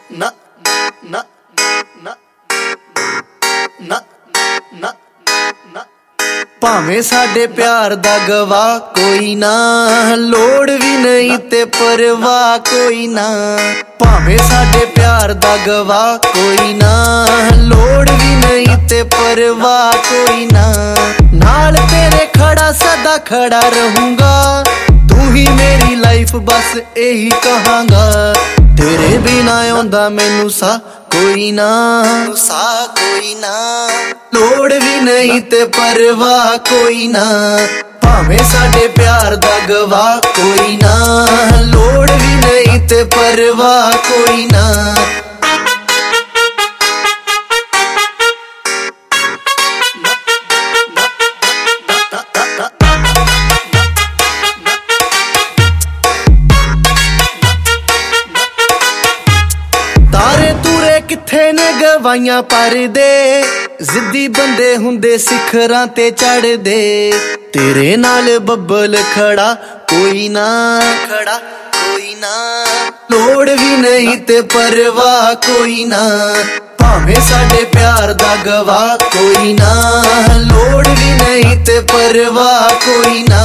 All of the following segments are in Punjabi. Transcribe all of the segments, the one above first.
ਨਾ ਨਾ ਨਾ ਨਾ ਨਾ ਨਾ ਭਾਵੇਂ ਸਾਡੇ ਪਿਆਰ ਦਾ ਗਵਾਹ ਕੋਈ ਨਾ, ਲੋੜ ਵੀ ਨਹੀਂ ਤੇ ਪਰਵਾਹ ਕੋਈ ਨਾ। ਭਾਵੇਂ ਸਾਡੇ ਪਿਆਰ ਦਾ ਗਵਾਹ ਕੋਈ ਨਾ, ਲੋੜ ਵੀ ਨਹੀਂ ਤੇ ਪਰਵਾਹ ਕੋਈ ਨਾ। ਨਾਲ ਤੇਰੇ ਖੜਾ ਸਦਾ ਖੜਾ ਰਹੂੰਗਾ, ਤੂੰ ਹੀ ਮੇਰੀ ਲਾਈਫ ਬਸ ਇਹੀ ਕਹਾਂਗਾ। ਤੇਰੇ ਬਿਨਾ ਆਉਂਦਾ ਮੈਨੂੰ ਸਾਹ ਕੋਈ ਨਾ, ਸਾਹ ਕੋਈ ਨਾ। ਲੋੜ ਵੀ ਨਹੀਂ ਤੇ ਪਰਵਾਹ ਕੋਈ ਨਾ, ਭਾਵੇਂ ਸਾਡੇ ਪਿਆਰ ਦਾ ਗਵਾਹ ਕੋਈ ਨਾ, ਲੋੜ ਵੀ ਨਹੀਂ ਤੇ ਪਰਵਾਹ ਕੋਈ ਨਾ। ਤਾਰੇ ਤੂਰੇ ਕਿੱਥੇ ਨੇ ਗਵਾਈਆਂ ਪਰਦੇ, ਜ਼ਿੱਦੀ ਬੰਦੇ ਹੁੰਦੇ ਸਿਖਰਾਂ ਤੇ ਚੜਦੇ। ਤੇਰੇ ਨਾਲ ਬੱਬਲ ਖੜਾ ਕੋਈ ਨਾ, ਖੜਾ ਕੋਈ ਨਾ। ਲੋੜ ਵੀ ਨਹੀਂ ਤੇ ਪਰਵਾਹ ਕੋਈ ਨਾ, ਭਾਵੇਂ ਸਾਡੇ ਪਿਆਰ ਦਾ ਗਵਾਹ ਕੋਈ ਨਾ, ਲੋੜ ਵੀ ਨਹੀਂ ਤੇ ਪਰਵਾਹ ਕੋਈ ਨਾ।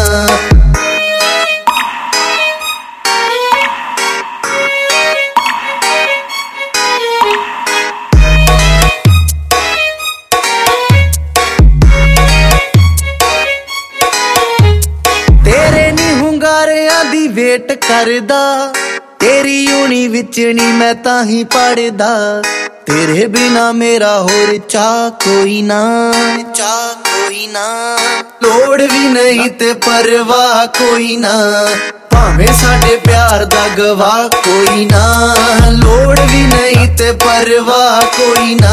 ਦੀ ਵੇਟ ਕਰਦਾ, ਤੇਰੀ ਯੂਨੀ ਵਿੱਚ ਨੀ ਮੈਂ ਤਾਂ ਹੀ ਪੜਦਾ। ਤੇਰੇ ਬਿਨਾ ਮੇਰਾ ਹੋਰ ਚਾਹ ਕੋਈ ਨਾ, ਚਾਹ ਕੋਈ ਨਾ। ਲੋੜ ਵੀ ਨਹੀਂ ਤੇ ਪਰਵਾਹ ਕੋਈ ਨਾ, ਭਾਵੇਂ ਸਾਡੇ ਪਿਆਰ ਦਾ ਗਵਾਹ ਕੋਈ ਨਾ, ਲੋੜ ਵੀ ਨਹੀਂ ਤੇ ਪਰਵਾਹ ਕੋਈ ਨਾ।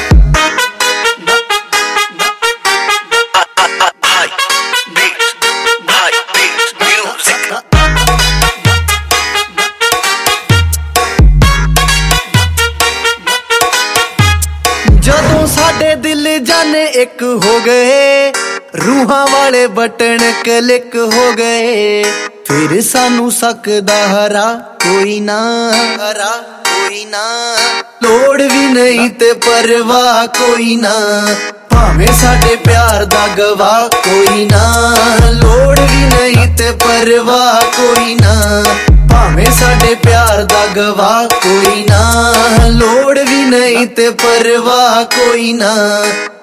ਜਦੋਂ ਸਾਡੇ ਦਿਲ ਜਾਨੇ ਇੱਕ ਹੋ ਗਏ, ਰੂਹਾਂ ਵਾਲੇ ਬਟਨ ਕਲਿੱਕ ਹੋ ਗਏ। ਫਿਰ ਸਾਨੂੰ ਸਕਦਾ ਹਰਾ ਕੋਈ ਨਾ, ਹਰਾ ਕੋਈ ਨਾ। ਲੋੜ ਵੀ ਨਹੀਂ ਤੇ ਪਰਵਾਹ ਕੋਈ ਨਾ, ਭਾਵੇਂ ਸਾਡੇ ਪਿਆਰ ਦਾ ਗਵਾਹ ਕੋਈ ਨਾ, ਲੋੜ ਵੀ ਨਹੀਂ ਤੇ ਪਰਵਾਹ ਕੋਈ ਨਾ। ਭਾਵੇਂ ਸਾਡੇ ਪਿਆਰ ਦਾ ਗਵਾਹ ਕੋਈ ਨਾ, ਲੋੜ ਵੀ ਨਹੀਂ ਤੇ ਪਰਵਾਹ ਕੋਈ ਨਾ।